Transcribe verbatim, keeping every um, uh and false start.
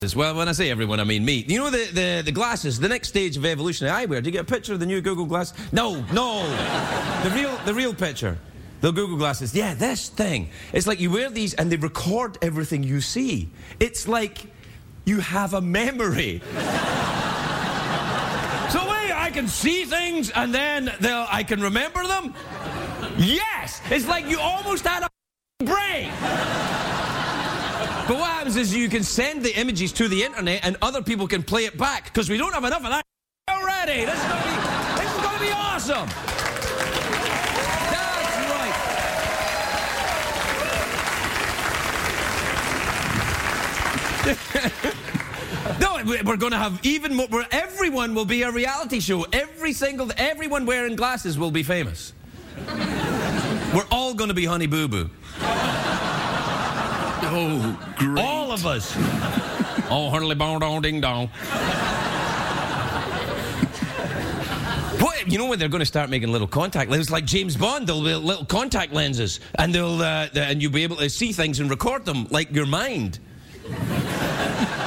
Well, when I say everyone, I mean me. You know the, the, the glasses, the next stage of evolutionary eyewear. Do you get a picture of the new Google Glass? No, no. the real the real picture. The Google Glasses. Yeah, this thing. It's like you wear these and they record everything you see. It's like you have a memory. So wait, I can see things and then they'll, I can remember them? Yes! It's like you almost had a brain. But what happens is you can send the images to the internet and other people can play it back because we don't have enough of that already. This is going to be, this is going to be awesome. That's right. No, we're going to have even more. Where everyone will be a reality show. Every single, everyone wearing glasses will be famous. We're all going to be Honey Boo Boo. Oh, great. All of us. Oh, hurly bong dong ding dong. What, you know when they're going to start making little contact lenses like James Bond? There'll be little contact lenses, and they'll uh, and you'll be able to see things and record them like your mind.